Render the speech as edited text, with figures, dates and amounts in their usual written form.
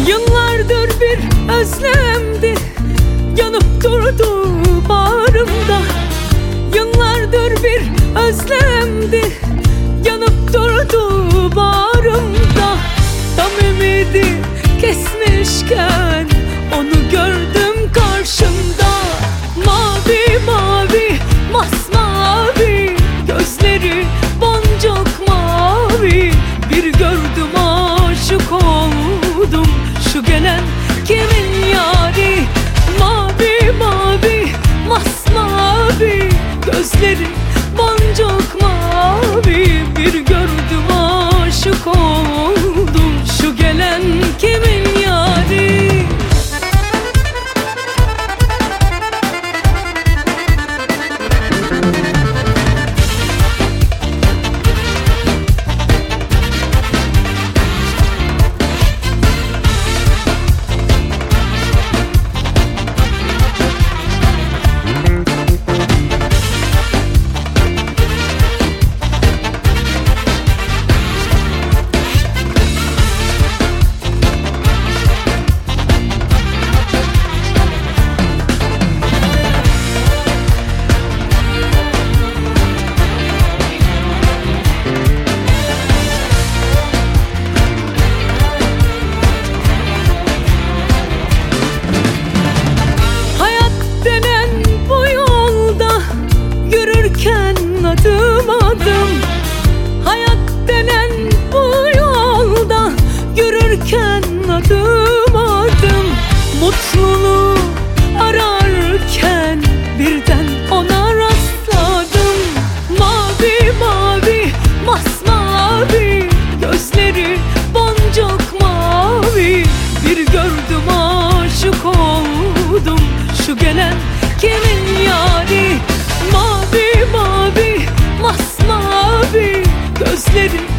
Yıllardır bir özlemdi, yanıp durdu bağrımda. Yıllardır bir özlemdi, yanıp durdu bağrımda. Tam ümidi kesmişken onu gördüm karşımda. Mavi mavi masmavi gözleri, boncuk mavi. Bir gördüm aşık oldum, şu gelen kimin yari? Mavi mavi masmavi gözleri, boncuk mavi. Bir gördüm aşık oldum, şu gelen kimin yari? Adım adım hayat denen bu yolda yürürken, adım adım mutluluğu ararken birden ona rastladım. Mavi mavi masmavi gözleri, boncuk mavi. Bir gördüm aşık oldum, şu gelen kimin yari? Mavi mavi masmavi gözleri,